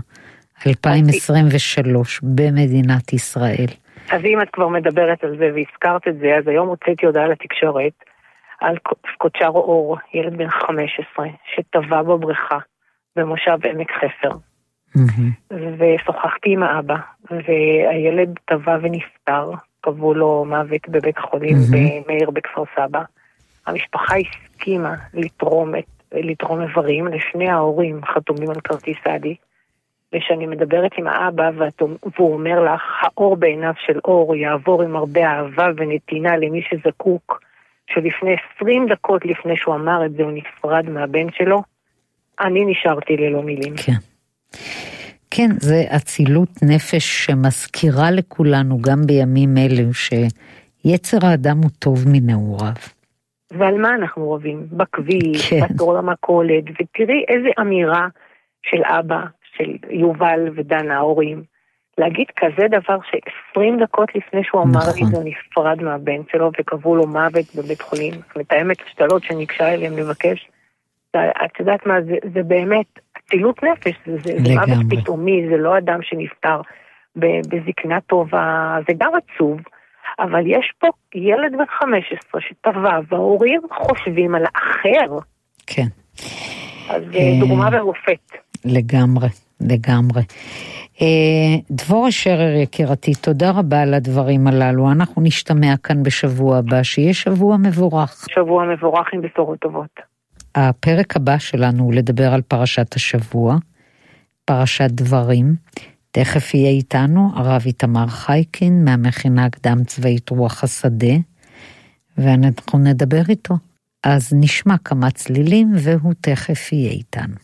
Speaker 2: 2023 במדינת ישראל.
Speaker 8: אז אם את כבר מדברת על זה והזכרת את זה, אז היום הוצאתי הודעה לתקשורת על קוצ'רו אור, ילד בן 15, שטבע בבריכה במושב עמק חפר. ושוחחתי עם האבא, והילד טבע ונפטר, קבעו לו מוות בבית חולים במאיר בכפר סבא. המשפחה הסכימה לתרום איברים לשני ההורים חתומים על כרטיס סעדי, ושאני מדברת עם האבא והוא אומר לך, האור בעיניו של אור יעבור עם הרבה אהבה ונתינה למי שזקוק, שלפני 20 דקות לפני שהוא אמר את זה הוא נפרד מהבן שלו, אני נשארתי ללא מילים.
Speaker 2: כן, זה אצילות נפש שמזכירה לכולנו גם בימים אלו שיצר האדם הוא טוב מנעוריו.
Speaker 8: ועל מה אנחנו רבים? בכביש, בתור למכולת, ותראי איזה אמירה של אבא, של יובל ודנה ההורים, להגיד כזה דבר ש20 דקות לפני שהוא אמר לי הוא נפרד מהבן שלו וקבעו לו מוות בבית חולים, מתאמת השתלות שניגשה אליהם לבקש, את יודעת מה, זה באמת אצילות נפש, זה מוות פתאומי, זה לא אדם שנפטר בזקנה טובה, זה גם עצוב, אבל יש פה ילד בן 15 שטבע, וההורים חושבים על האחר.
Speaker 2: כן.
Speaker 8: אז דוגמה ומופת.
Speaker 2: לגמרי, לגמרי. דבורה שרר יקירתי, תודה רבה על הדברים הללו. אנחנו נשתמע כאן בשבוע הבא, שיהיה שבוע מבורך.
Speaker 8: שבוע מבורך עם בשורות טובות.
Speaker 2: הפרק הבא שלנו הוא לדבר על פרשת השבוע, פרשת דברים. תכף יהיה איתנו הרב איתמר חייקין מהמכינה הקדם צבאית רוח השדה, ואנחנו נדבר איתו. אז נשמע כמה צלילים והוא תכף יהיה איתנו.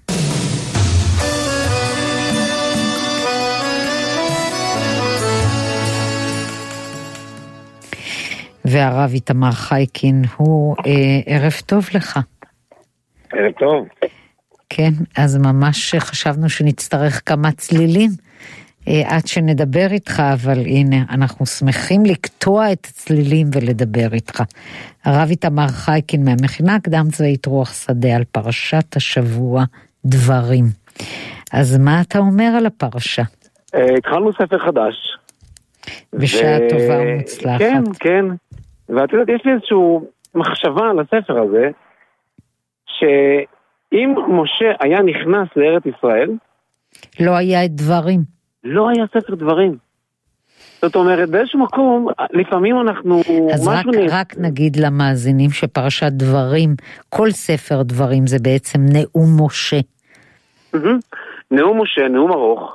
Speaker 2: והרב איתמר חייקין הוא ערב טוב לך.
Speaker 9: ערב טוב.
Speaker 2: כן, אז ממש חשבנו שנצטרך כמה צלילים עד שנדבר איתך, אבל הנה, אנחנו שמחים לקטוע את הצלילים ולדבר איתך. הרב איתמר חייקין מהמכינה הקדם צבאית רוח שדה על פרשת השבוע דברים. אז מה אתה אומר על הפרשה?
Speaker 9: התחלנו ספר חדש.
Speaker 2: בשעה טובה ומוצלחת.
Speaker 9: כן, כן. ואת יודעת, יש לי איזושהי מחשבה על הספר הזה, שאם משה היה נכנס לארץ ישראל,
Speaker 2: לא היה את דברים.
Speaker 9: לא היה ספר דברים. זאת אומרת, באיזשהו מקום, לפעמים אנחנו...
Speaker 2: אז רק נגיד למאזינים שפרשת דברים, כל ספר דברים זה בעצם נאום משה.
Speaker 9: נאום משה, נאום ארוך,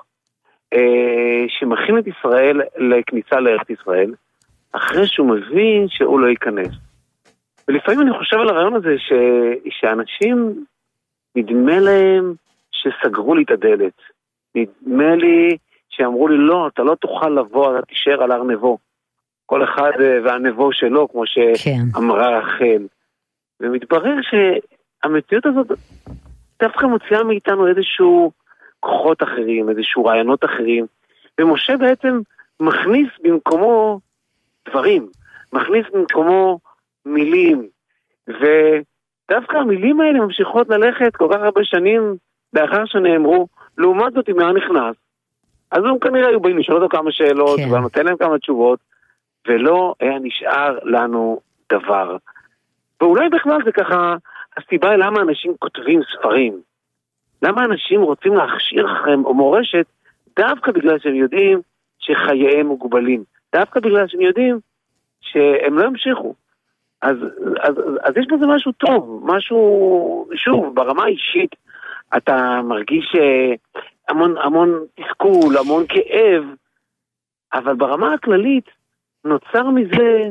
Speaker 9: שמכין את ישראל לכניסה לארץ ישראל, אחרי שהוא מבין שהוא לא ייכנס. ולפעמים אני חושב על הרעיון הזה שאנשים, נדמה להם שסגרו לי את הדלת. נדמה לי שאמרו לי, לא, אתה לא תוכל לבוא, אתה תישאר על הר נבו. כל אחד והנבו שלו, כמו שאמרה רחל. ומתברר שהמציאות הזאת דווקא מוציאה מאיתנו איזשהו כוחות אחרים, איזשהו רעיונות אחרים. ומשה בעצם מכניס במקומו דברים, מכניס במקומו מילים, ודווקא המילים האלה ממשיכות ללכת כל כך הרבה שנים לאחר שנאמרו, לעומת זאת אם היה נכנס. אז הם כנראה היו באים לשאול אותו כמה שאלות, כן. ונותן להם כמה תשובות, ולא היה נשאר לנו דבר. ואולי בכלל זה ככה, הסיבה למה אנשים כותבים ספרים, למה אנשים רוצים להכשיר אחריהם או מורשת, דווקא בגלל שהם יודעים שחייהם מוגבלים, דווקא בגלל שהם יודעים שהם לא ימשיכו. אז יש בזה משהו טוב, משהו, שוב, ברמה האישית, אתה מרגיש המון תסכול, המון כאב, אבל ברמה הכללית נוצר מזה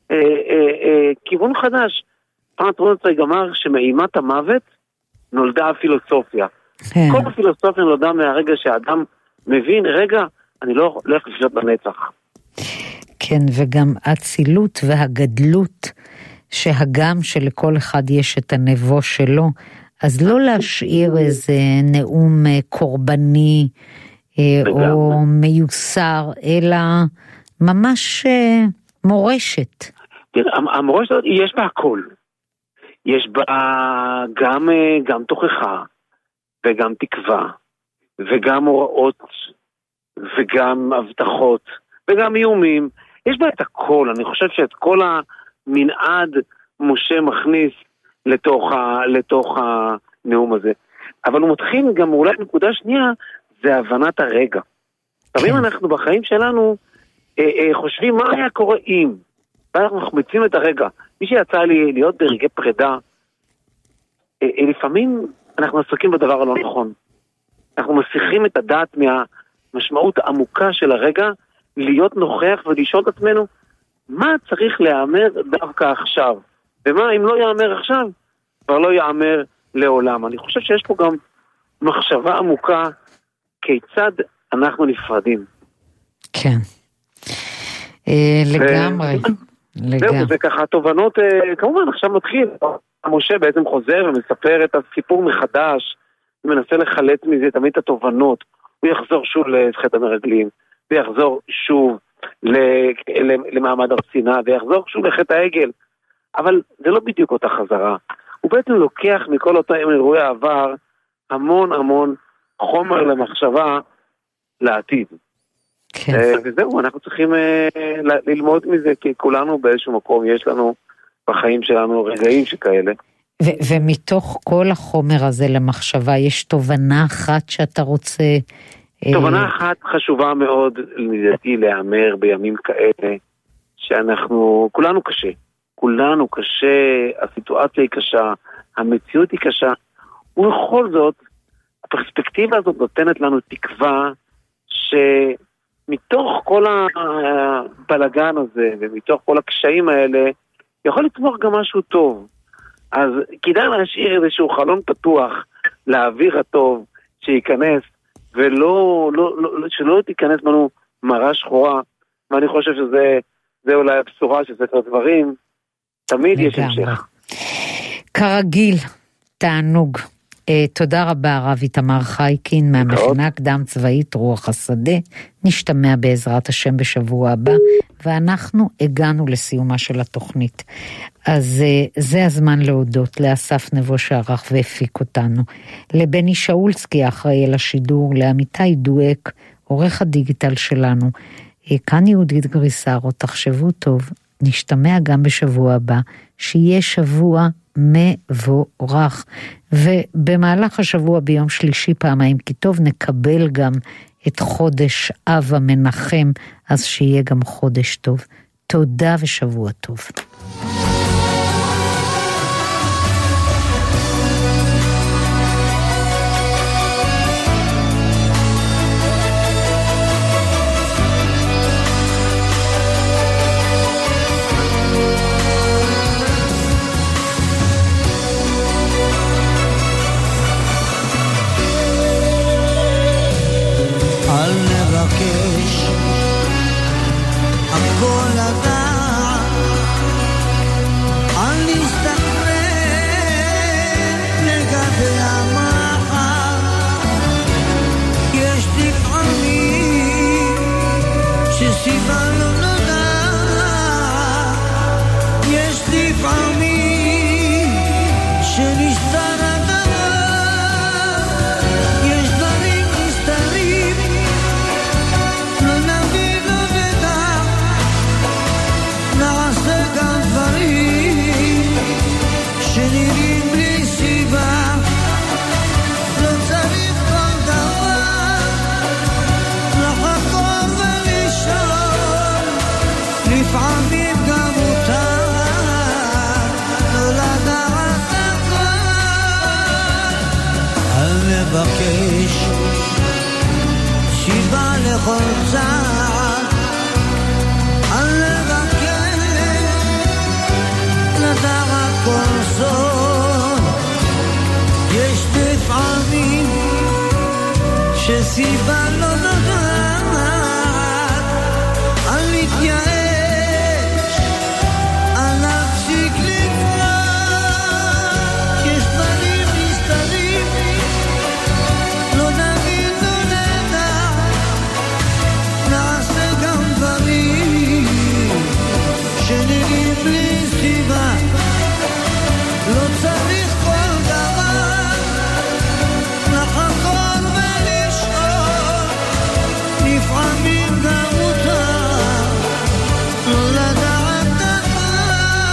Speaker 9: כיוון חדש. פעם טרונצוויג אמר שמאימת המוות נולדה הפילוסופיה. כל הפילוסופיה נולדה מהרגע שהאדם מבין, רגע, אני לא הולך לשלוט בנצח.
Speaker 2: כן, וגם הצילות והגדלות שהגם שלכל אחד יש את הנבו שלו, אז לא להשאיר איזה נאום קורבני או מיוסר, אלא ממש מורשת.
Speaker 9: תראה, המורשת יש בה הכל. יש בה גם תוכחה, וגם תקווה, וגם הוראות, וגם הבטחות, וגם איומים. יש בה את הכל. אני חושב שאת כל המנעד משה מכניס לתוך הנאום הזה. אבל הוא מתחיל גם אולי נקודה שנייה, זה הבנת הרגע. תמיד אנחנו בחיים שלנו חושבים מה היה קורה אם. ואנחנו מחמיצים את הרגע. מי שיצא לי להיות ברגעי פרידה, לפעמים אנחנו עסוקים בדבר הלא נכון. אנחנו מסיחים את הדעת מהמשמעות העמוקה של הרגע, להיות נוכח ולשאול את עצמנו, מה צריך להיאמר דווקא עכשיו? ומה אם לא יאמר עכשיו, כבר לא יאמר לעולם. אני חושב שיש פה גם מחשבה עמוקה, כיצד אנחנו נפרדים.
Speaker 2: כן. לגמרי.
Speaker 9: זהו, זה ככה תובנות, כמובן עכשיו מתחיל, משה בעצם חוזר ומספר את הסיפור מחדש, ומנסה לחלץ מזה תמיד את התובנות, הוא יחזור שוב לחטא המרגלים, ויחזור שוב למעמד הר סיני, ויחזור שוב לחטא העגל, אבל זה לא בדיוק אותה חזרה, הוא בעצם לוקח מכל אותם אירועי העבר, המון חומר למחשבה לעתיד. וזהו, אנחנו צריכים ללמוד מזה, כי כולנו באיזשהו מקום יש לנו בחיים שלנו רגעים שכאלה.
Speaker 2: ומתוך כל החומר הזה למחשבה, יש תובנה אחת שאתה רוצה...
Speaker 9: תובנה אחת חשובה מאוד, לדעתי, להיאמר בימים כאלה, שאנחנו, כולנו קשה, הסיטואציה היא קשה, המציאות היא קשה, ובכל זאת, הפרספקטיבה הזאת נותנת לנו תקווה שמתוך כל הבלגן הזה, ומתוך כל הקשיים האלה, יכול לצמוח גם משהו טוב. אז כדאי להשאיר איזשהו חלון פתוח לאוויר הטוב שייכנס, שלא תיכנס לנו מראה שחורה, ואני חושב שזה אולי הבשורה של ספר דברים, תמיד יש המשך.
Speaker 2: כרגיל, תענוג. תודה רבה הרב איתמר חייקין מהמכינה הקדם צבאית רוח השדה. נשתמע בעזרת השם בשבוע הבא, ואנחנו הגענו לסיומה של התוכנית. אז זה הזמן להודות לאסף נבו שערך והפיק אותנו, לבני שאולסקי האחראי על השידור, לעמיתי דואק עורך הדיגיטל שלנו. כאן יהודית גריסרו, תחשבו טוב, נשתמע גם בשבוע הבא, שיהיה שבוע מבורך, ובמהלך השבוע ביום שלישי פעמיים כי טוב נקבל גם את חודש אב המנחם, אז שיהיה גם חודש טוב. תודה ושבוע טוב.
Speaker 10: אל נבקש הכל לדעת, אל נסתכרר לגבי המחר. יש לפעמים שסיבה לא נודעת, יש לפעמים שנסתר שנראים בלי סיבה, לא צריך כל דבר לחקור ולשאול, לפעמים גם מותר לא לדעת הכל. אל נבקש שיבה לכל צעד, אל נבקש לדעת כל סוד. יש לפעמים שסיבה לא נודעת, אל נתייאש, אל נפסיק לבנות. יש דברים נסתרים, לא נבין לא נדע, נעשה גם דברים שנראים בלי סיבה. לא צריך כל דבר לחקור ולשאול, לפעמים גם מותר לא לדעת הכל.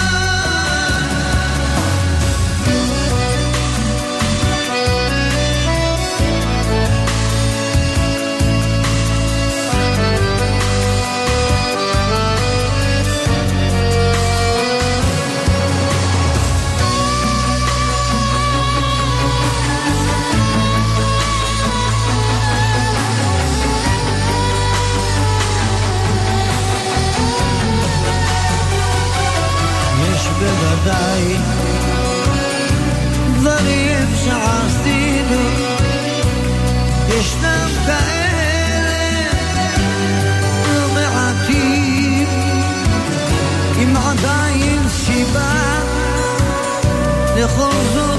Speaker 10: בוודאי דברים שעשינו, ישנם כאלה לא מעטים, אם עדיין סיבה לכל זאת